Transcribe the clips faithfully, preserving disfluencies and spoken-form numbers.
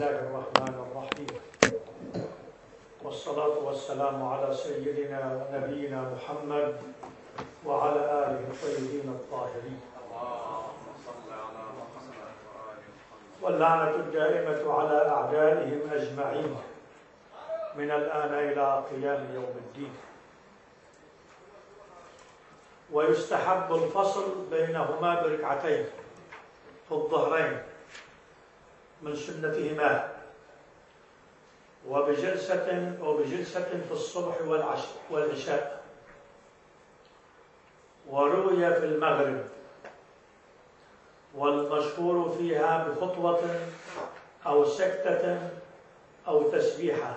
بسم الله الرحمن الرحيم، والصلاة والسلام على سيدنا ونبينا محمد وعلى آله الطيبين الطاهرين، واللعنة الدائمة على أعدائهم أجمعين من الآن إلى قيام يوم الدين. ويستحب الفصل بينهما بركعتين في الظهرين من سنتهما، وبجلسة وبجلسة في الصبح والعشاء. وروي في المغرب، والمشهور فيها بخطوة أو سكتة أو تسبيحة،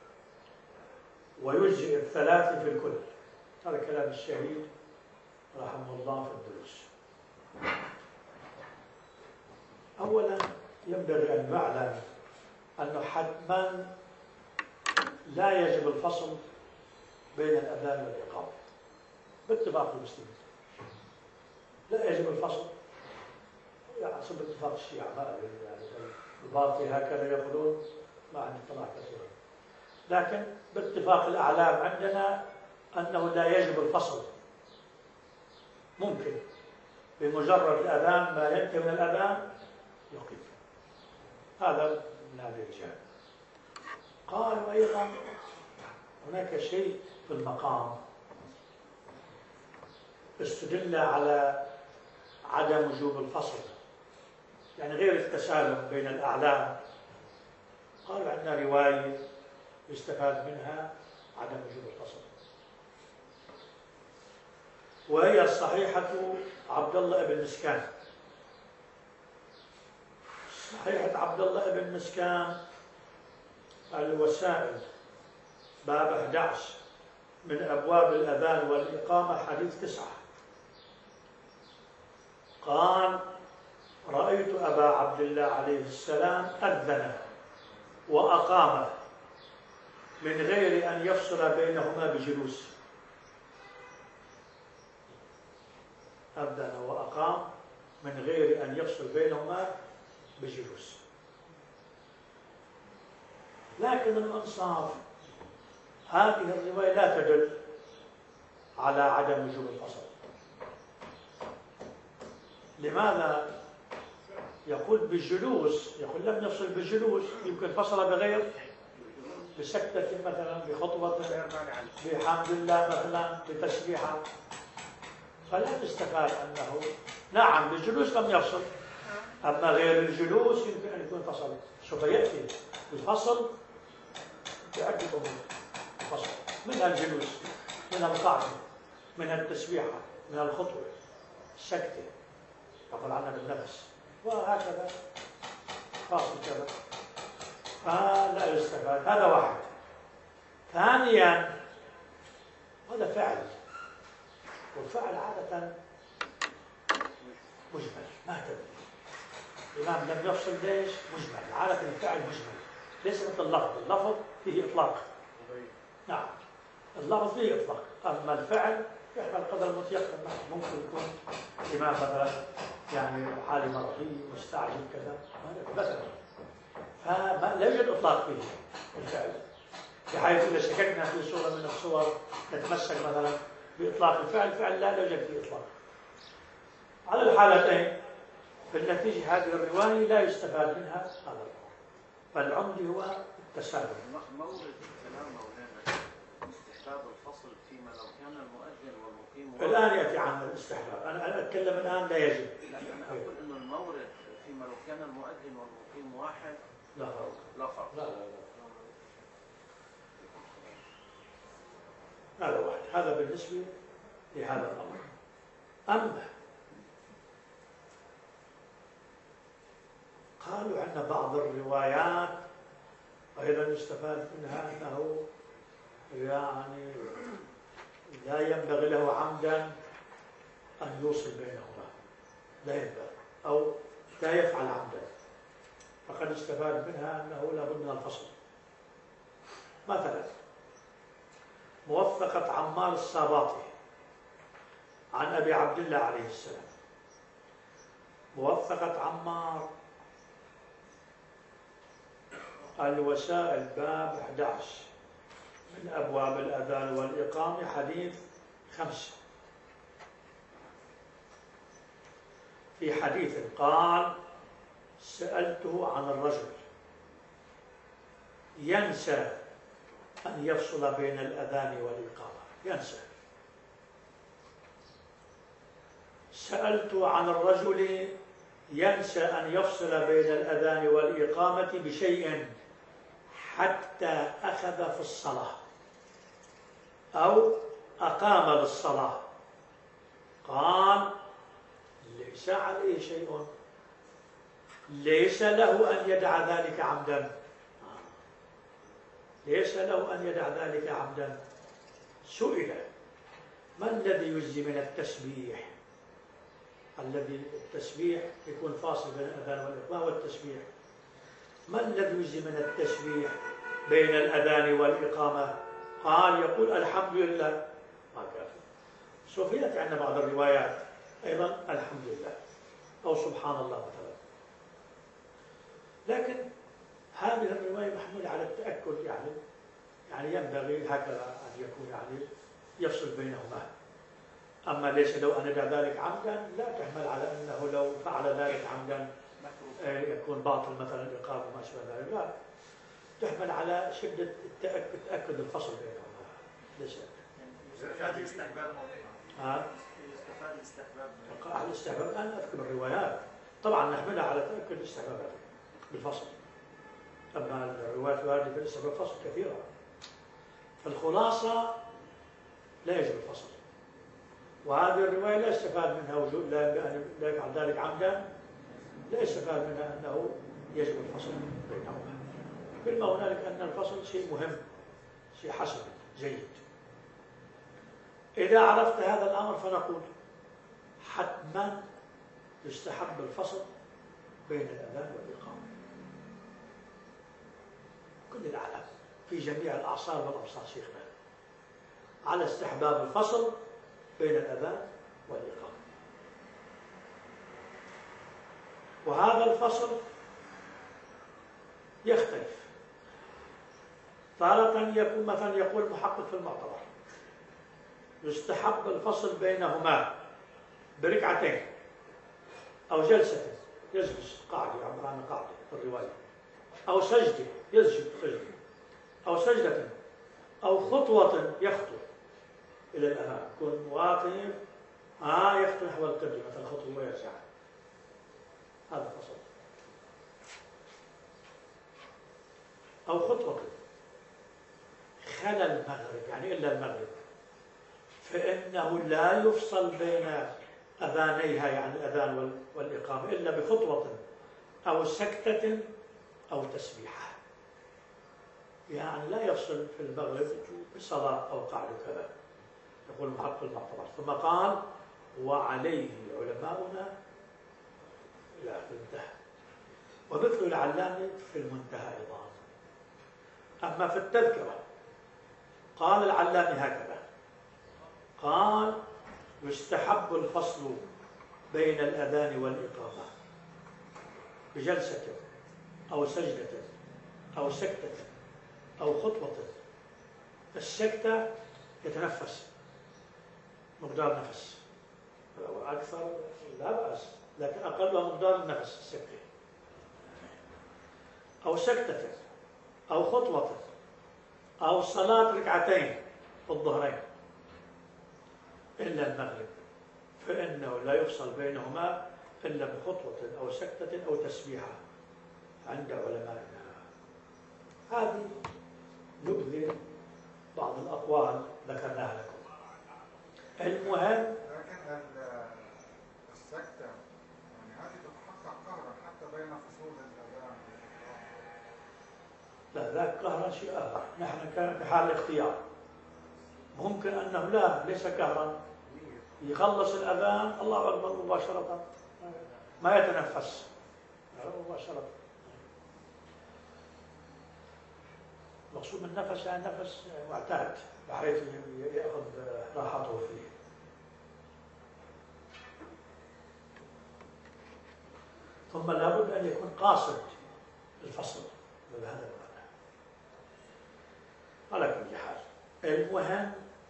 ويجزئ الثلاث في الكل. هذا كلام الشهيد رحمه الله في الدروس. أولا ينبغي أن نعلم أنه حتما لا يجب الفصل بين الأذان والإقامة باتفاق المسلمين. لا يجب الفصل، يعني حسب اتفاق الشيعة، ما يعني الباطل هكذا يقولون، ما عندي اطلاع كثيرا، لكن باتفاق الأعلام عندنا أنه لا يجب الفصل. ممكن بمجرد الأذان ما ينتهي من الأذان يقيم. هذا من هذه الجهة. قالوا أيضا هناك شيء في المقام استدل على عدم وجوب الفصل، يعني غير التسالم بين الأعلام. قالوا عندنا رواية يستفاد منها عدم وجوب الفصل، وهي الصحيحة عبد الله بن مسكان. صحيحة عبد الله بن مسكان الوسائل باب أحد عشر من أبواب الأذان والإقامة، حديث تسعة. قال: رأيت أبا عبد الله عليه السلام أذن وأقام من غير أن يفصل بينهما بجلوس. أذن وأقام من غير أن يفصل بينهما بجلوس. لكن الأنصاف هذه الرواية لا تدل على عدم وجوب الفصل. لماذا؟ يقول بالجلوس، يقول لم يفصل بالجلوس، يمكن فصل بغير، بسكتة مثلا، بخطوة، بحمد الله مثلا، بتسبيحة. فلا تستفاد أنه نعم بالجلوس لم يفصل، أما غير الجلوس يمكن أن يكون فصل. سوف يأتي الفصل بعدة أمور. الفصل منها الجلوس، منها القعدة، منها التسبيحة، منها الخطوة، السكتة، يقول عنها بالنفس، وهكذا فاصل كذا. فلا يستفاد. هذا واحد. ثانيا هذا فعل، والفعل عادة مجمل، ما تدري. الإمام لم يفصل ليش؟ مجمل. عادة الفعل مجمل، ليس مثل اللفظ. اللفظ فيه إطلاق. نعم، اللفظ فيه إطلاق، أما الفعل يحمل قدر المتيقن. ممكن يكون الإمام مثلا يعني حالة مرضية مستعجل كذا مثلا، فلا يوجد إطلاق فيه الفعل، بحيث إذا شككنا في صورة من الصور نتمسك مثلا بإطلاق الفعل، الفعل لا يوجد فيه إطلاق. على الحالتين في النتيجة هذه الرواية لا يستفاد منها هذا الأمر، فالعمدي هو التساهل. مورد الكلام مولانا استحباب الفصل فيما لو كان المؤذن والمقيم. الآن يأتي عن الاستحباب، أنا أتكلم الآن لا يجب. أنا أقول إنه المورد فيما لو كان المؤذن والمقيم واحد لا فرق. لا فرق. لا لا لا. هذا واحد. هذا بالنسبة لهذا الأمر. أما قالوا عندنا بعض الروايات أيضا يستفاد منها أنه يعني لا ينبغي له عمدا أن يوصل بينهما، لا ينبغي، أو لا يفعل عمدا. فقد استفاد منها أنه لا بد من الفصل. مثلا موثقة عمار الساباطي عن أبي عبد الله عليه السلام. موثقة عمار الوسائل باب أحد عشر من أبواب الأذان والإقامة، حديث خمسة. في حديث قال: سألته عن الرجل ينسى أن يفصل بين الأذان والإقامة، ينسى. سألته عن الرجل ينسى أن يفصل بين الأذان والإقامة بشيء حتى أخذ في الصلاة أو أقام للصلاة، قال: ليس عليه شيء، ليس له أن يدع ذلك عمدا، ليس له أن يدع ذلك عمدا. سئل: ما الذي يجزي من التسبيح؟ الذي التسبيح يكون فاصل بين الأذان والإقامة والتسبيح، ما الذي يجزي من التسبيح بين الأذان والإقامة؟ قال: يقول الحمد لله، ما كافي. سوف يأتي عندنا بعض الروايات أيضا الحمد لله أو سبحان الله مثلا، لكن هذه الرواية محمولة على التأكد، يعني يعني ينبغي هكذا أن يكون يعني يفصل بينهما. أما ليس لو أن يدع ذلك عمدا، لا تحمل على أنه لو فعل ذلك عمدا يكون باطل مثلا الإقامة وما شابه ذلك، لا، تحمل على شدة التأكد، تأكد الفصل بينهما. ليس هذه استحباب ها؟ يستفاد الاستحباب. على الاستحباب أنا أذكر الروايات، طبعا نحملها على تأكد الاستحباب بالفصل. أما الروايات الواردة في الاستحباب فصل كثيرة. الخلاصة لا يجب الفصل، وهذه الرواية لا يستفاد منها وجود لا يفعل ذلك عمدا، لا يستفاد منها أنه يجب الفصل بينهما. كل ما هنالك أن الفصل شيء مهم، شيء حسن جيد. إذا عرفت هذا الأمر فنقول حتما يستحب الفصل بين الأذان والإقامة، كل العالم في جميع الأعصار والأمصار شيخنا على استحباب الفصل بين الأذان والإقامة. وهذا الفصل يختلف، تارة يكون مثلا يقول المحقق في المعتبر يستحب الفصل بينهما بركعتين أو جلسة يجلس قاعدة، عبارة عن قاعدة في الرواية، أو سجدة يسجد سجدة، أو سجدة، أو خطوة يخطو إلى الأمام، يكون واقف آه يخطو نحو القبلة مثلا خطوة ويرجع، هذا الفصل. أو خطوة خلى المغرب، يعني إلا المغرب، فإنه لا يفصل بين أذانيها، يعني الأذان والإقامة، إلا بخطوة أو سكتة أو تسبيحة. يعني لا يفصل في المغرب بصلاة أو قعد كذا، يقول المحقق المعتبر. ثم قال: وعليه علماؤنا إلى آخر المنتهى. ومثل العلامة في المنتهى أيضا. أما في التذكرة قال العلامة هكذا، قال: يستحب الفصل بين الأذان والإقامة بجلسة أو سجدة أو سكتة أو خطوة. السكتة يتنفس مقدار نفس، أكثر لا بأس، لكن أقلها مقدار النفس السكتة، أو سكتة أو خطوة، أو صلاة ركعتين في الظهرين إلا المغرب، فإنه لا يفصل بينهما إلا بخطوة أو سكتة أو تسبيحة عند علمائنا. هذه نبذل بعض الأقوال ذكرناها لكم. المهم لكن السكتة يعني هذه تتحقق قهرا حتى بين فصول الأذان. لا، ذاك قهرا شيء آخر، نحن كحال الاختيار. ممكن أنه لا، ليس قهرا، يخلص الأذان الله أكبر مباشرة، ما يتنفس مباشرة. مقصود النفس يعني نفس معتاد بحيث يأخذ راحته فيه. ثم لابد أن يكون قاصد الفصل بهذا المعنى. المهم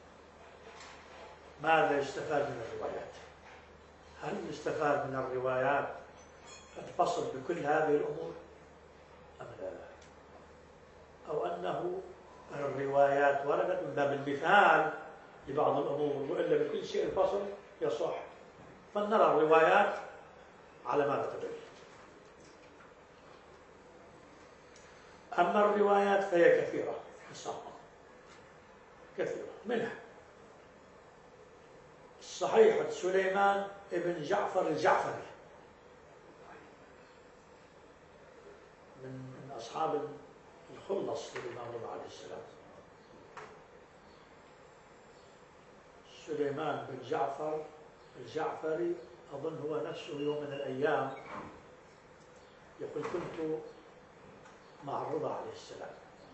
ماذا يستفاد من الروايات؟ هل يستفاد من الروايات الفصل بكل هذه الأمور أم لا؟ أو أنه الروايات وردت من باب المثال لبعض الأمور، وإلا بكل شيء الفصل يصح، فلنرى الروايات على ماذا تدل. أما الروايات فهي كثيرة الصحة، كثيرة، منها صحيحة سليمان ابن جعفر الجعفري من من أصحاب الخلص للإمام الرضا عليه السلام. سليمان بن جعفر الجعفري أظن هو نفسه يوم من الأيام يقول كنت مع الرضا عليه السلام،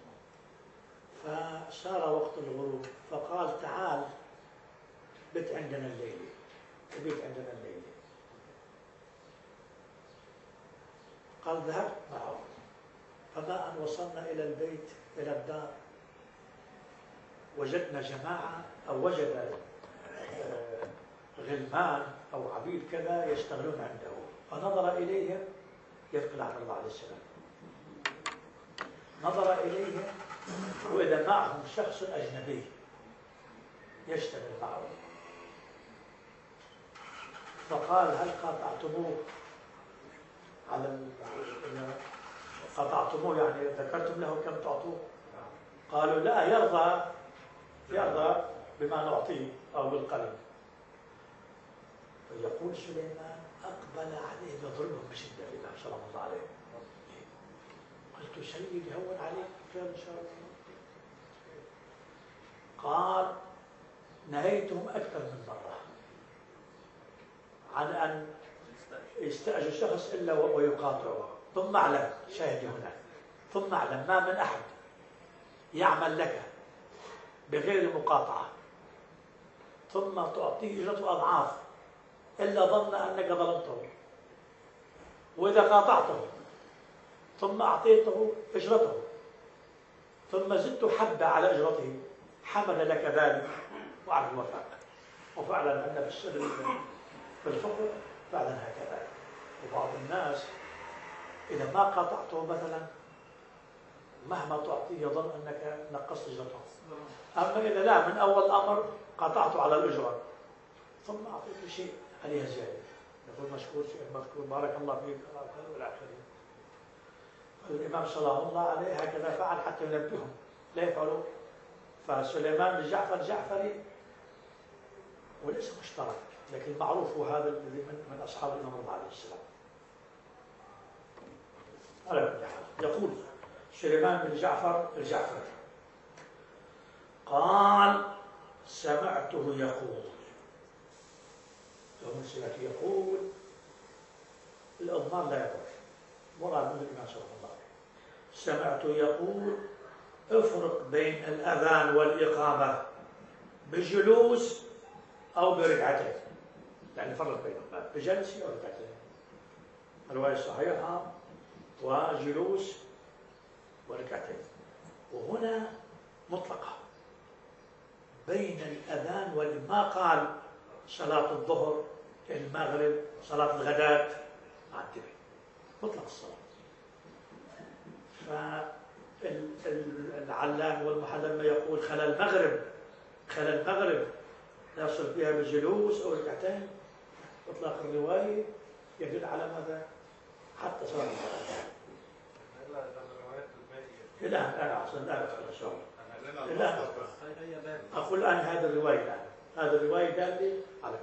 فصار وقت الغروب فقال تعال بت عندنا الليلة، بيت عندنا الليلة. قال ذهبت معه، فما أن وصلنا إلى البيت إلى الدار وجدنا جماعة أو وجد غلمان أو عبيد كذا يشتغلون عنده، فنظر إليهم يدخل على الله عليه السلام، نظر إليهم وإذا معهم شخص أجنبي يشتغل معه، فقال هل قاطعتموه على قطعتموه يعني ذكرتم له كم تعطوه؟ قالوا لا، يرضى يرضى بما نعطيه أو بالقلم. فيقول سليمان أقبل عليه بظلم بشدة الإمام صلى الله عليه وسلم. قلت سيدي هون عليك خير إن شاء الله. قال نهيتهم أكثر من مرة عن أن يستأجر شخص إلا ويقاطعه، ثم اعلم، شاهدي هنا، ثم اعلم ما من أحد يعمل لك بغير مقاطعة ثم تعطيه أجرة أضعاف إلا ظن أنك ظلمته، وإذا قاطعته ثم أعطيته أجرته ثم زدت حبة على أجرته حمل لك ذلك وعلى الوفاء. وفعلا عندنا في الفقه فعلا هكذا. وبعض الناس إذا ما قاطعته مثلا مهما تعطيه يظن أنك نقصت أجرته، أما إذا لا من أول أمر قاطعته على الأجرة ثم أعطيته شيء عليها زيادة يقول مشكور شيء مذكور بارك الله فيك والآخرين. فالإمام صلى الله عليه هكذا فعل حتى ينبههم لا يفعلوا. فسليمان بن جعفر الجعفري وليس مشترك لكن معروف هذا الذي من, من أصحاب الإمام الرضا عليه السلام. يقول سليمان بن جعفر الجعفري قال سمعته يقول، يوم سمعته يقول الأضمار لا يضر، مراد من الإمام صلى الله عليه وسلم. سمعته يقول افرق بين الأذان والإقامة بجلوس أو بركعتين، يعني فرق بينهم بجلسة أو ركعتين. الرواية الصحيحة وجلوس وركعتين، وهنا مطلقة بين الأذان والما قال صلاة الظهر المغرب صلاة الغداة مع التبع مطلق الصلاة. فالعلام والمحلل ما يقول خلى المغرب خلى المغرب يصل فيها بجلوس أو ركعتين، إطلاق الرواية يدل على ماذا؟ حتى صلاة الغداة. لا أنا أصلا لا أصلا لا أقول الآن هذه الرواية الآن هذه الرواية دالة على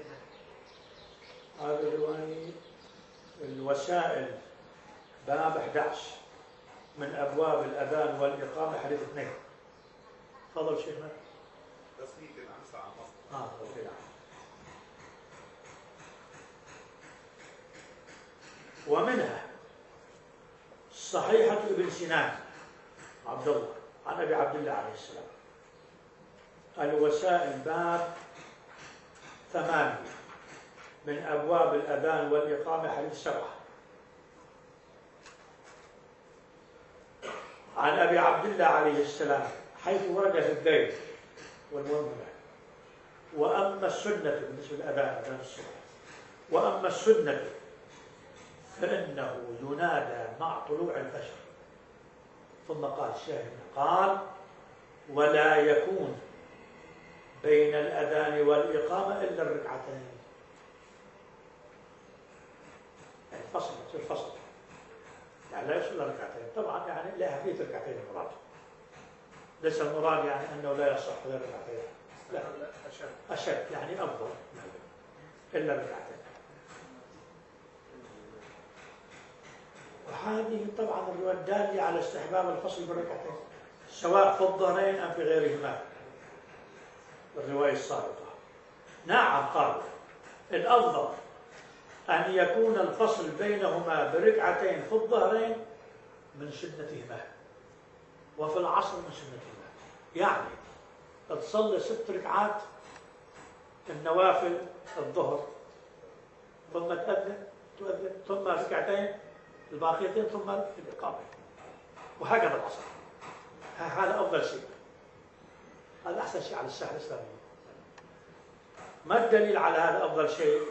هذه الرواية الوسائل باب أحد عشر من أبواب الأذان والإقامة حديث اثنين. تفضل شيخنا. بس يمكن عن ساعة مصر. آه أوكي نعم. ومنها صحيحة ابن سنان عبد الله عن أبي عبد الله عليه السلام الوسائل باب ثمانية من أبواب الأذان والإقامة حديث سبعة عن أبي عبد الله عليه السلام حيث ورد في البيت والمهم هناك. وأما السنة بالنسبة للأذان أذان الصبح، وأما السنة فإنه ينادى مع طلوع الفجر. ثم قال الشاهد قال ولا يكون بين الأذان والإقامة إلا الركعتين. يعني فصل تصير فصل، يعني لا يصل إلى ركعتين. طبعا يعني لا أهمية ركعتين المراد، ليس المراد يعني أنه لا يصح غير ركعتين، لا أشد أشد يعني أفضل إلا ركعتين. وهذه طبعا الرواية الدالة على استحباب الفصل بالركعتين سواء في الظهرين أم في غيرهما. الرواية السابقة نعم قال الأفضل أن يكون الفصل بينهما بركعتين في الظهرين من سنتهما وفي العصر من سنتهما. يعني تصلي ست ركعات النوافل الظهر ثم تأذن تؤذن ثم ركعتين الباقيتين ثم الإقامة، وهكذا العصر. هذا أفضل شيء، هذا أحسن شيء على الساحة الإسلامية. ما الدليل على هذا أفضل شيء؟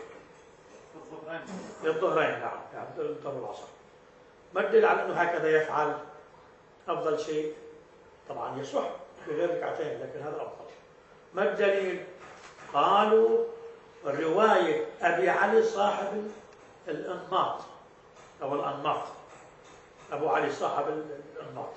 الظهرين نعم، يعني الظهر والعصر. ما الدليل على أنه هكذا يفعل أفضل شيء؟ طبعا يصح في غير ركعتين لكن هذا أفضل. ما الدليل؟ قالوا رواية أبي علي صاحب الأنماط أو الأنماط، أبو علي صاحب الأنماط،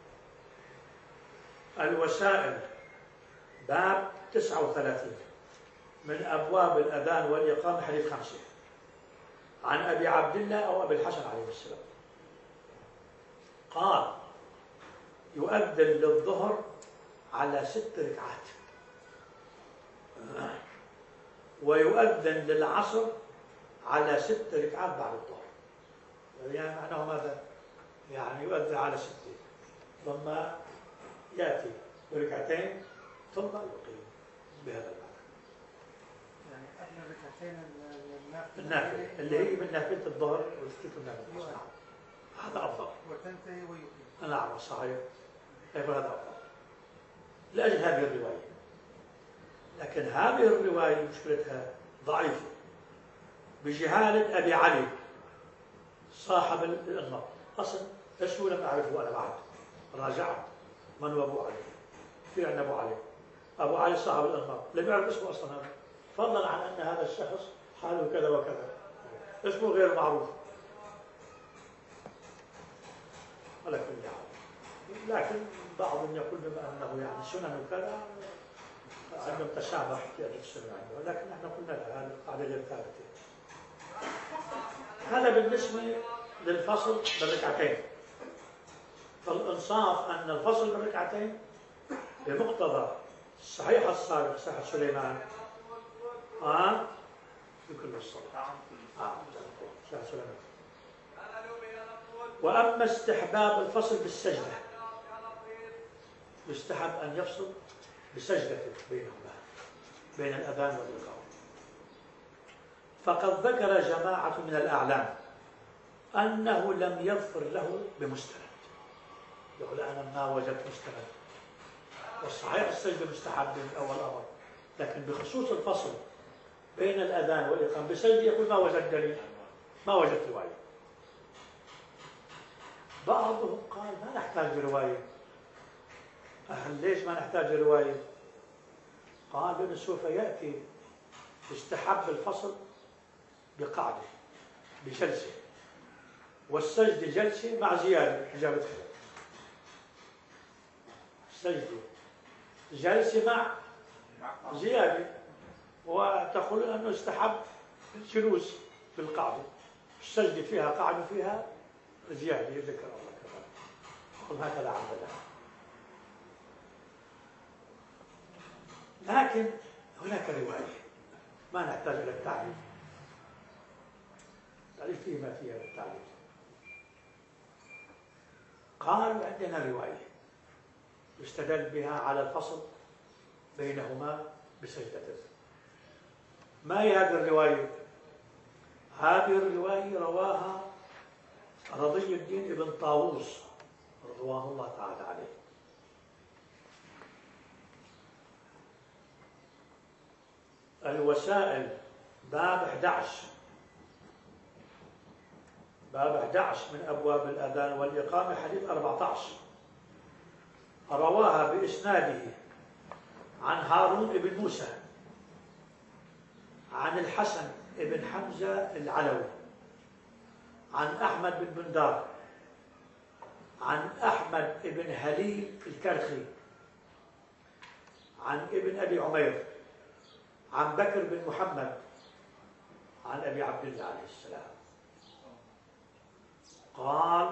الوسائل باب تسعة وثلاثين من أبواب الأذان والإقامة حديث خمسة عن أبي عبد الله أو أبي الحسن عليه السلام قال يؤذن للظهر على ست ركعات ويؤذن للعصر على ست ركعات بعد الظهر. يعني معناه ماذا؟ يعني يؤذن على ست ثم يأتي بركعتين ثم يقيم بهذا المعنى. يعني قبل الركعتين النافلة اللي هي من نافلة الظهر وستة النافلة. نعم هذا أفضل. وتنتهي ويقيم. نعم صحيح. هذا أفضل لأجل هذه الرواية. لكن هذه الرواية مشكلتها ضعيفة بجهالة أبي علي صاحب النص. أصلا اسمه لم أعرفه أنا بعد، راجعت من هو أبو علي. في عندنا أبو علي أبو علي صاحب الأنماط، لم يعرف اسمه أصلا هذا، فضلا عن أن هذا الشخص حاله كذا وكذا، اسمه غير معروف على كل حال. لكن بعضهم يقول بما أنه يعني سنن وكذا عندهم تشابه في أدب السنن عنده، لكن نحن قلنا لا، هذه القاعدة غير ثابتة. هذا بالنسبة للفصل بالركعتين. فالإنصاف أن الفصل بالركعتين بمقتضى الصحيح السابق صحيح سليمان آه في كل الصلاة آه صحيح سليمان. وأما استحباب الفصل بالسجدة يستحب أن يفصل بسجدة بينهما بين الأذان والإقامة. فقد ذكر جماعة من الأعلام أنه لم يظفر له بمستند، يقول أنا ما وجدت مستند، والصحيح السجدة مستحب من أول أمر، لكن بخصوص الفصل بين الأذان والإقامة بسجدة يقول ما وجد دليل، ما وجدت رواية. بعضهم قال ما نحتاج رواية. أهل ليش ما نحتاج رواية؟ قال لأنه سوف يأتي يستحب الفصل بقاعدة بجلسة، والسجد جلسة مع زيادة إجابة خلاف. السجد جلسة مع زيادة، وتقول أنه استحب الجلوس بالقاعدة، السجد فيها قاعدة فيها زيادة ذكر الله كذا، قل هكذا عمدا. لكن هناك رواية ما نحتاج إلى التعريف، التعريف فيه ما فيها التعريف. قالوا عندنا رواية يستدل بها على الفصل بينهما بسجدتين. ما هي هذه الرواية؟ هذه الرواية رواها رضي الدين ابن طاووس رضوان الله تعالى عليه، الوسائل باب أحد عشر، باب أحد عشر من أبواب الأذان والإقامة، حديث أربعة عشر، رواها بإسناده عن هارون بن موسى عن الحسن بن حمزة العلوي عن أحمد بن بندار عن أحمد بن هليل الكرخي عن ابن أبي عمير عن بكر بن محمد عن أبي عبد الله عليه السلام قال: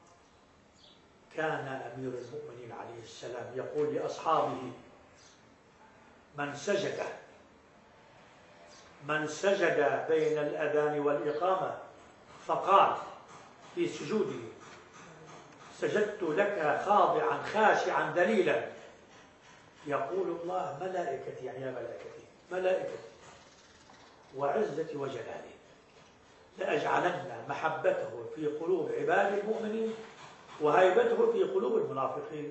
كان أمير المؤمنين عليه السلام يقول لأصحابه: من سجد من سجد بين الأذان والإقامة فقال في سجوده: سجدت لك خاضعا خاشعا ذليلا، يقول الله: ملائكتي، يعني يا ملائكتي، ملائكتي وعزتي وجلالي لأجعلن محبته في قلوب عباد المؤمنين وهيبته في قلوب المنافقين.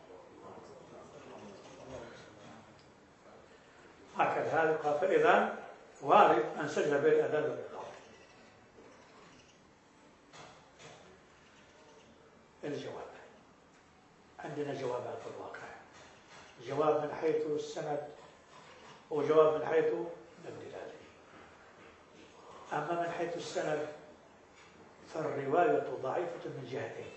هكذا هذا قال. فإذا وارد أن سجد بين الأذان والإقامة. الجواب، عندنا جوابان في الواقع، جواب من حيث السند وجواب من حيث الدلالة. أما من حيث السند فالرواية ضعيفة من جهتين.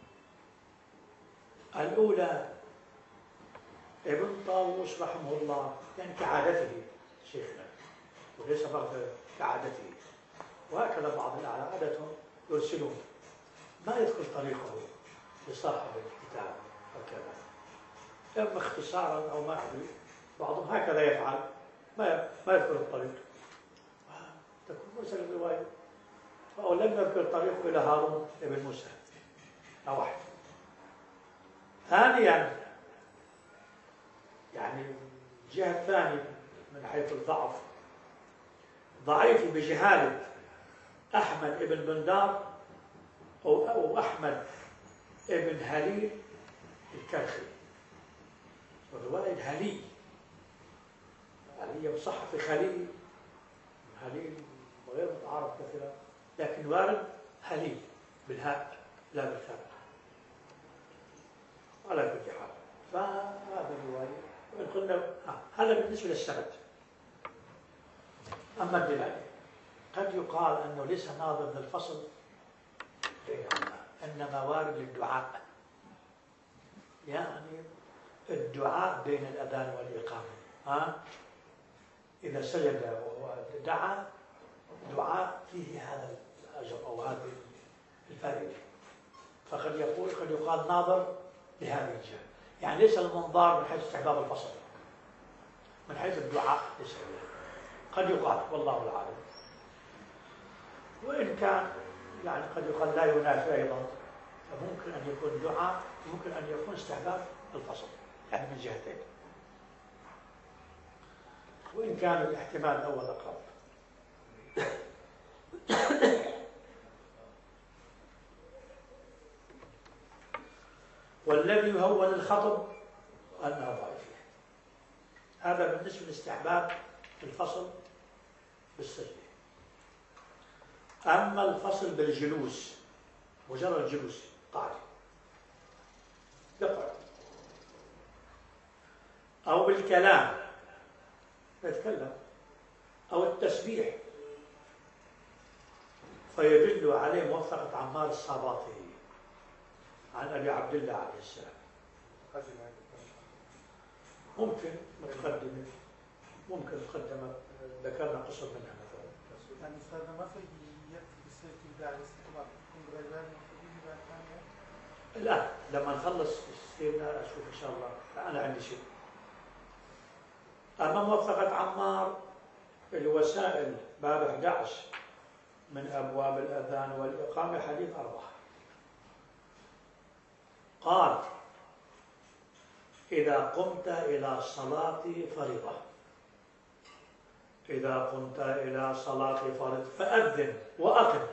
الأولى ابن طاووس رحمه الله، يعني كعادته شيخنا، وليس فقط كعادته، وهكذا بعض الأعلى عادتهم يرسلون ما يذكر طريقه لصاحب الكتاب وكذا، إما اختصارا أو ما أدري، بعضهم هكذا يفعل، ما ما يذكر الطريق، تكون مرسل الرواية. أو لم يذكر طريقه إلى هارون بن موسى أو واحد. ثانيا يعني الجهة الثانية من حيث الضعف، ضعيف بجهالة أحمد بن بندار أو, أو أحمد بن هليل الكرخي. الرواية هليل، هليل صحفي خليل، هليل غير متعارف كثيرا، لكن وارد هليل بالهاء لا بالثاء على كل حال. فهذا الرواية وإن قلنا آه. هذا بالنسبة للسند. أما الدلالة قد يقال أنه ليس ناظر للفصل بينهما، إنما وارد للدعاء، يعني الدعاء بين الأذان والإقامة. ها؟ إذا سجد ودعا دعاء فيه هذا الأجر أو هذه الفائدة، فقد يقول قد يقال ناظر لهذه الجهة، يعني ليس المنظار من حيث استحباب الفصل، من حيث الدعاء ليس قد يقال، والله العالم. وإن كان يعني قد يقال لا ينافي أيضا، فممكن أن يكون دعاء، ممكن أن يكون استحباب الفصل، يعني من جهتين، وإن كان الاحتمال الأول أقرب. والذي يهون الخطب أنها ضعيفة. هذا بالنسبة لاستحباب الفصل بالسجدة. أما الفصل بالجلوس، مجرد جلوس قاعد يقعد، أو بالكلام يتكلم، أو التسبيح، فيدل عليه موثقة عمار الصاباطي عن أبي عبد الله عليه السلام. ممكن مقدمة، ممكن مقدمة ذكرنا قصر منها مثلا. يعني أستاذنا ما في يكفي بالسجدة بعد الاستحباب يكون غيبان وخليه بعد ثانية؟ لا، لما نخلص استيرنا أشوف إن شاء الله، أنا عندي شيء. أما موثقة عمار الوسائل باب أحد عشر من أبواب الأذان والإقامة، حديث أربعة. قال: إذا قمت إلى صلاة فريضة، إذا قمت إلى صلاة فريضة فأذن وأقم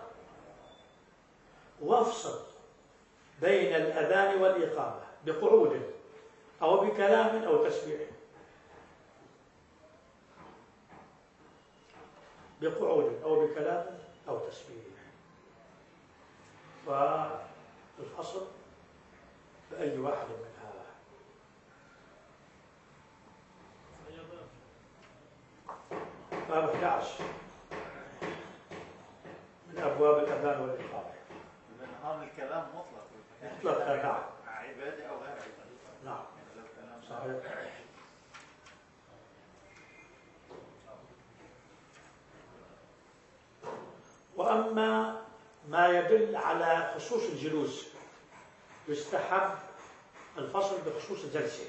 وافصل بين الأذان والإقامة بقعود أو بكلام أو تسبيح. بقعود أو بكلام أو تسبيح. فالفصل بأي واحد منها. باب أحد عشر من أبواب الأذان والإقامة. لأن هذا الكلام مطلق. مطلق، نعم. عبادي أو غير عبادي. نعم لو كلام صحيح. وأما ما يدل على خصوص الجلوس يستحب الفصل بخصوص الجلسة.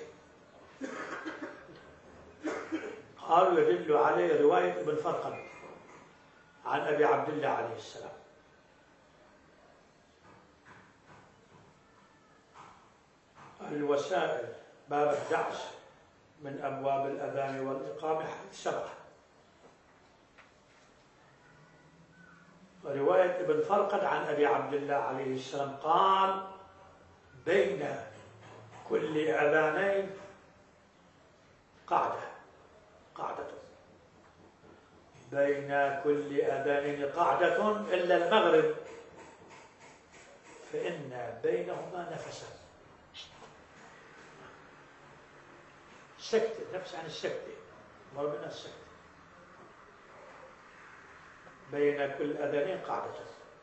قالوا يدل عليه رواية ابن فرقد عن أبي عبد الله عليه السلام. الوسائل باب أحد عشر من أبواب الأذان والإقامة حديث سبعة. ورواية ابن فرقد عن أبي عبد الله عليه السلام قال بين كل أذانين قعدة قعدة بين كل أذانين قعدة إلا المغرب فإن بينهما نفسا. سكتة، نفس عن السكتة، مر بنا السكتة. بين كل أذانين قعدة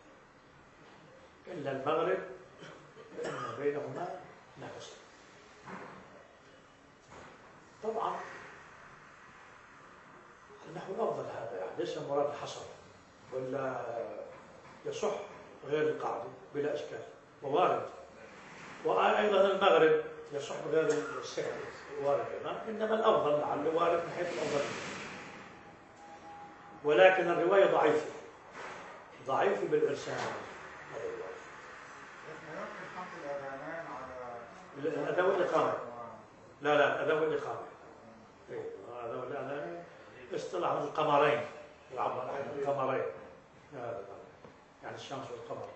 إلا المغرب فإن بينهما نفسا. طبعا النحو الأفضل هذا، يعني ليس مراد الحصر ولا يصح غير القعدة بلا إشكال ووارد. وأيضا المغرب يصح غير السكتة وارد، إنما الأفضل لعله وارد من حيث الأفضل، ولكن الرواية ضعيفة ضعيفة بالإرسال. يمكن حط الأذانين على الأذان والإقامة. لا لا الأذان والإقامة. إيه الأذان والإقامة اصطلاح القمرين، يعبر عن القمرين، يعني الشمس والقمر.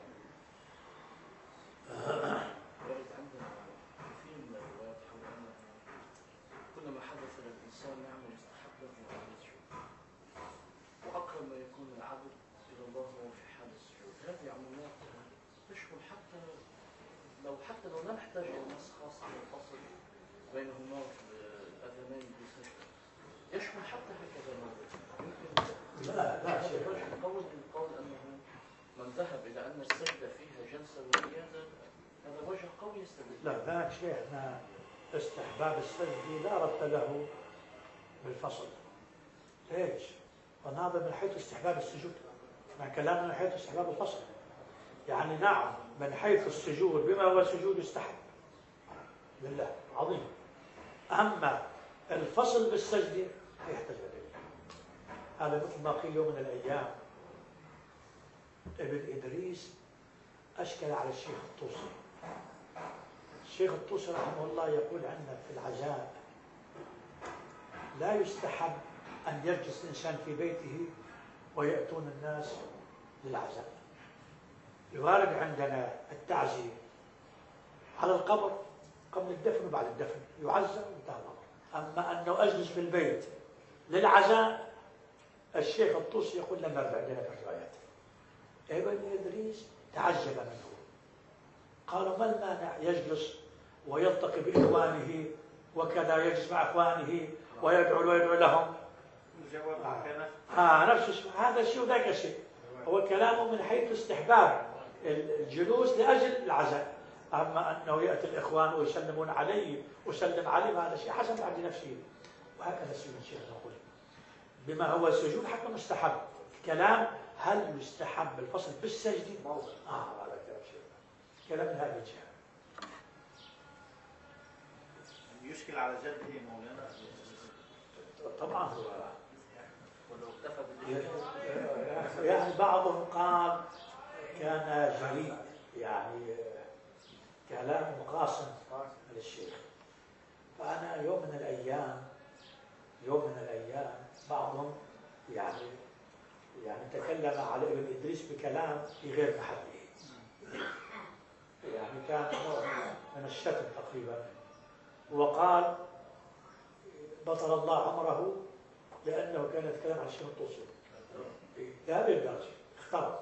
ورد عندنا كثير من الروايات حول أنه كلما حدث للإنسان نعمة يستحب له أن يسجد، وأقرب ما يكون العبد إلى الله وهو في حال السجود. هذه عمومات تشمل حتى لو حتى لو لا نحتاج إلى نص خاص الفصل بينهما الأذانين بسجدة، يشمل حتى هكذا موضوع. يمكن لا لا شيء. قول القول أنه من ذهب إلى أن السجدة فيها جلسة وزيادة هذا وجه قوي يستدل. لا ذاك شيخنا استحباب السجد لا ربط له بالفصل. ليش؟ ونهذا من حيث استحباب السجود، مع كلامنا من حيث استحباب الفصل. يعني نعم من حيث السجود بما هو سجود يستحب لله عظيم، أما الفصل بالسجد يحتاج إليه. هذا مثل ما قيل يوم من الأيام ابن إدريس أشكل على الشيخ الطوسي. الشيخ الطوسي رحمه الله يقول عندنا في العزاء لا يستحب أن يجلس الإنسان في بيته ويأتون الناس للعزاء. يوارد عندنا التعزية على القبر قبل الدفن وبعد الدفن يعزى وانتهى الأمر. أما أنه أجلس في البيت للعزاء الشيخ الطوسي يقول لم يرد عندنا في الروايات. ابن إدريس تعجب منه، قال ما المانع يجلس ويلتقي بإخوانه وكذا، يجلس مع إخوانه ويدعو ويدعو لهم. الجواب آه. آه نفس الشيء، هذا شيء وذاك شيء. هو كلامه من حيث استحباب الجلوس لأجل العزاء، أما أنه يأتي الإخوان ويسلمون عليه وسلم عليه هذا شيء حسن عند نفسه. وهكذا السيد الشيخ يقول بما هو سجود حتى مستحب. كلام هل يستحب الفصل بالسجد؟ آه هذا كلام شيء، كلام من هذه الجهة. يشكل على جده مولانا طبعا هو ولو اكتفى بالإشكال. يعني بعضهم قال كان جريء، يعني كلام قاسم للشيخ. فأنا يوم من الأيام يوم من الأيام بعضهم يعني يعني تكلم على ابن إدريس بكلام في غير محله، يعني كان من الشتم تقريبا، وقال بطل الله عمره لأنه كان يتكلم عن الشيخ الطوسي. بهذه الدرجة اخترق.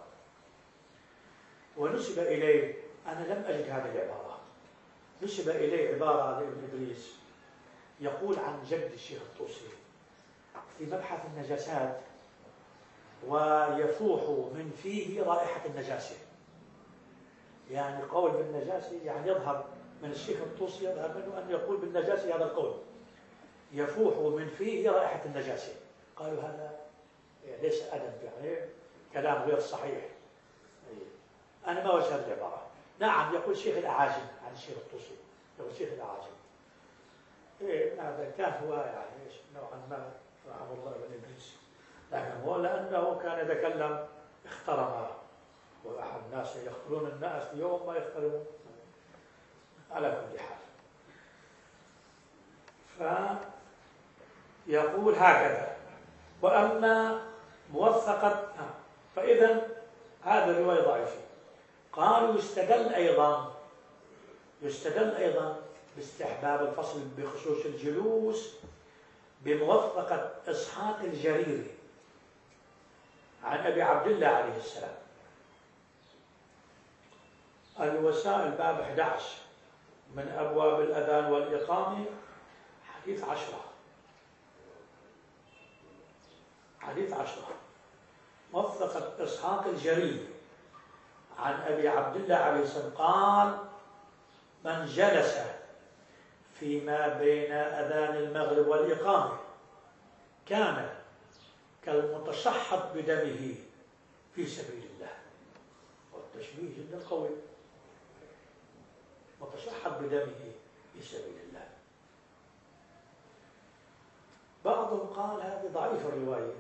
ونسب إليه، أنا لم أجد هذه العبارة، نسب إليه عبارة لابن إدريس يقول عن جد الشيخ الطوسي في مبحث النجاسات: ويفوح من فيه رائحة النجاسة. يعني قول بالنجاسة يعني يظهر من الشيخ الطوسي، يظهر منه أن يقول بالنجاسة هذا القول: يفوح من فيه رائحة النجاسة. قالوا هذا ليس أدب، يعني كلام غير صحيح. أنا ما وجدت العبارة. نعم يقول شيخ الأعاجم عن الشيخ الطوسي، يقول شيخ الأعاجم. إيه هذا كان هو يعني إيش نوعا ما رحمه الله ابن إدريس، لكن هو لأنه كان يتكلم اخترم، وأحد الناس يخترون الناس يوم ما يخترمون. على كل حال، فيقول هكذا: وأما موثقة، فإذا هذا الرواية ضعيفة. قالوا يستدل أيضا يستدل أيضا باستحباب الفصل بخصوص الجلوس بموثقة إسحاق الجريري عن أبي عبد الله عليه السلام. الوسائل باب أحد عشر من أبواب الأذان والإقامة، حديث عشرة حديث عشرة موثقة إسحاق الجريري عن أبي عبد الله عليه السلام قال: من جلس فيما بين أذان المغرب والإقامة كان كالمتشحط بدمه في سبيل الله. والتشبيه جدا قوي، متشحط بدمه في سبيل الله. بعضهم قال هذه ضعيفة الرواية.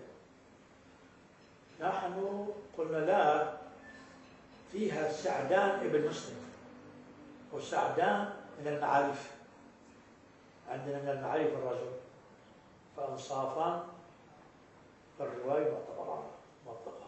نحن قلنا لا، فيها سعدان ابن مسلم، وسعدان من المعارف، عندنا من المعارف الرجل، فانصافا فالرواية معتبرة موثقة.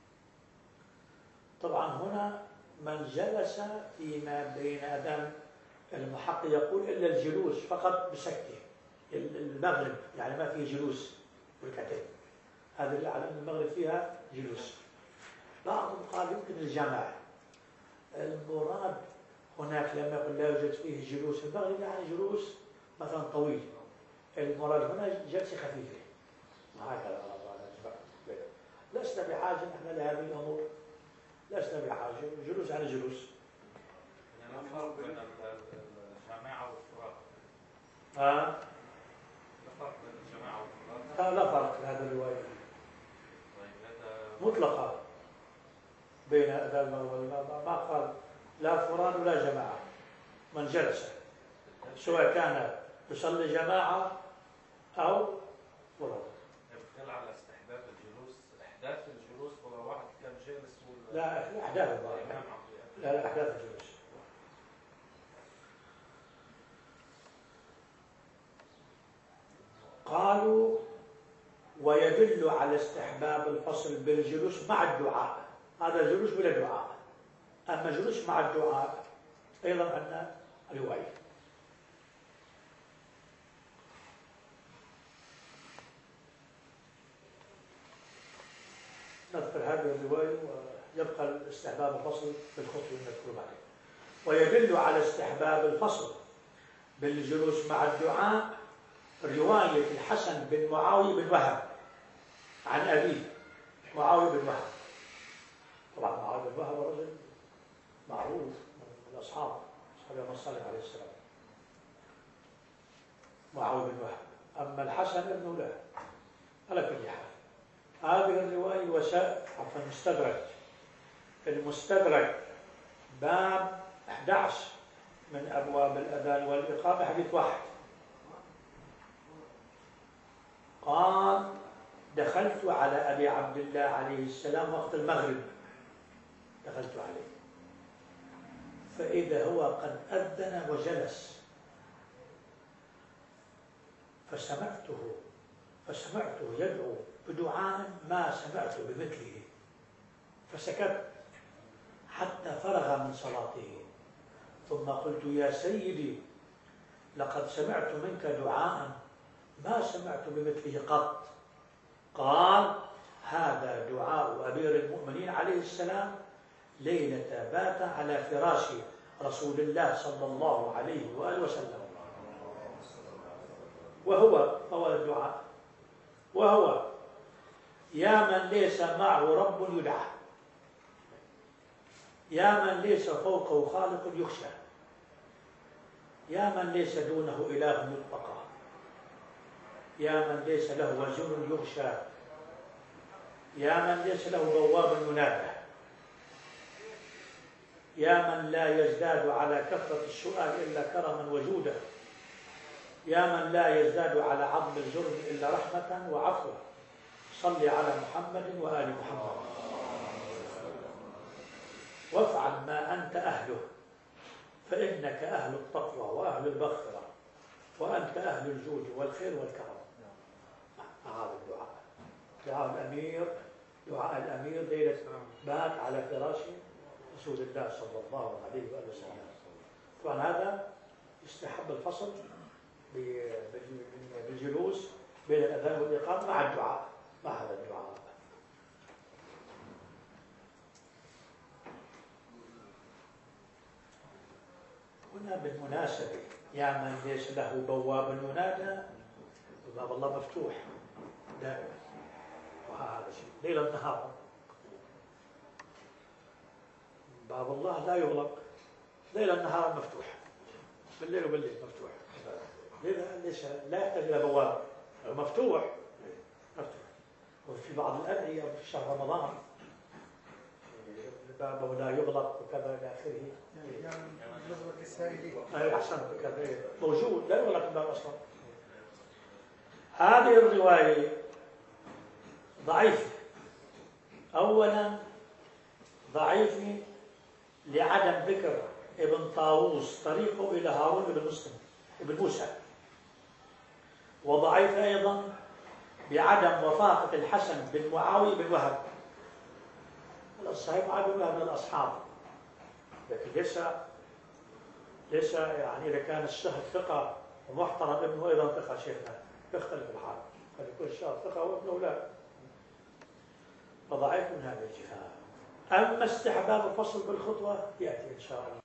طبعا هنا من جلس فيما بين أذان، المحقق يقول إلا الجلوس فقط بسكته، المغرب يعني ما فيه جلوس ركعتين، هذا اللي على أن المغرب فيها جلوس. بعضهم قال يمكن الجمع. المراد هناك لما يقول لا يوجد فيه جلوس المغرب يعني جلوس مثلا طويل، المراد هنا جلسة خفيفة. هكذا لسنا بحاجة نحن لهذه الأمور، لسنا بحاجة. جلوس يعني جلوس. يعني الفرق بين الجماعة والفراغ. ها؟ لا فرق بين الجماعة والفراغ. لا لا فرق في هذه الرواية. طيب هذا مطلقة بين أذان المغرب والإقامة، ما قال لا فراد ولا جماعة. من جلس سواء كان يصلي جماعة أو فراد. يدل على استحباب الجلوس، إحداث الجلوس، ولا واحد كان جالس ولا لا أحداث الظاهر، لا لا أحداث الجلوس. قالوا ويدل على استحباب الفصل بالجلوس مع الدعاء، هذا جلوس بلا دعاء. أما جلوس مع الدعاء أيضا عندنا رواية. نذكر هذه الرواية ويبقى الاستحباب الفصل بالخطوة المذكورة بعدين. ويدل على استحباب الفصل بالجلوس مع الدعاء رواية الحسن بن معاوية بن وهب عن أبيه معاوية بن وهب. طبعا معاوية بن وهب رجل معروف من الأصحاب أصحاب الصالح عليه السلام، معاوية بن وهب. أما الحسن ابنه لا. على كل حال هذه الرواية وسائل عفوا المستدرك المستدرك باب أحد عشر من أبواب الأذان والإقامة حديث واحد. قال دخلت على أبي عبد الله عليه السلام وقت المغرب، دخلت عليه فإذا هو قد أذن وجلس، فسمعته فسمعته يدعو بدعاء ما سمعت بمثله، فسكت حتى فرغ من صلاته، ثم قلت يا سيدي لقد سمعت منك دعاء ما سمعت بمثله قط. قال هذا دعاء أمير المؤمنين عليه السلام ليلة بات على فراش رسول الله صلى الله عليه وآله وسلم، وهو هو الدعاء، وهو: يا من ليس معه رب يدعى، يا من ليس فوقه خالق يخشى، يا من ليس دونه إله يتقى، يا من ليس له وزير يغشى، يا من ليس له بواب ينادى، يا من لا يزداد على كثرة السؤال إلا كرما وجودا، يا من لا يزداد على عظم الجرم إلا رحمة وعفوا، صل على محمد وآل محمد، وافعل ما أنت أهله، فإنك أهل التقوى وأهل المغفرة، وأنت أهل الجود والخير والكرم. هذا الدعاء، دعاء الأمير، دعاء الأمير ليلة بات على فراش رسول الله صلى الله عليه وآله وسلم. طبعا هذا يستحب الفصل بالجلوس بين الأذان والإقامة مع الدعاء، مع هذا الدعاء. هنا بالمناسبة يا من ليس له بواب ينادى، باب الله مفتوح دائما، وهذا شيء ليلا نهارا، باب الله لا يغلق، ليلا نهارا مفتوح، بالليل وبالليل مفتوح، لذا ليس لا يحتاج الى بواب، مفتوح مفتوح. وفي بعض الأدعية في شهر رمضان بابه لا يغلق وكذا الى اخره. يعني نظرة السائلين. اي احسنت كذا موجود، لا يغلق الباب اصلا. هذه الروايه ضعيفه. اولا ضعيفه لعدم ذكر ابن طاووس طريقه الى هارون بن مسلم بن موسى، وضعيفه ايضا بعدم وفاقه الحسن بن معاويه بن وهب. الصحيح معاويه بن وهب من الاصحاب، لكن ليس ليس يعني اذا كان الشيخ ثقه ومحترم ابنه ايضا ثقه شيخنا، يختلف الحال، قد يكون الشيخ ثقه وابنه لا، فضعيف من هذه الجهه. اما استحباب الفصل بالخطوه ياتي ان شاء الله.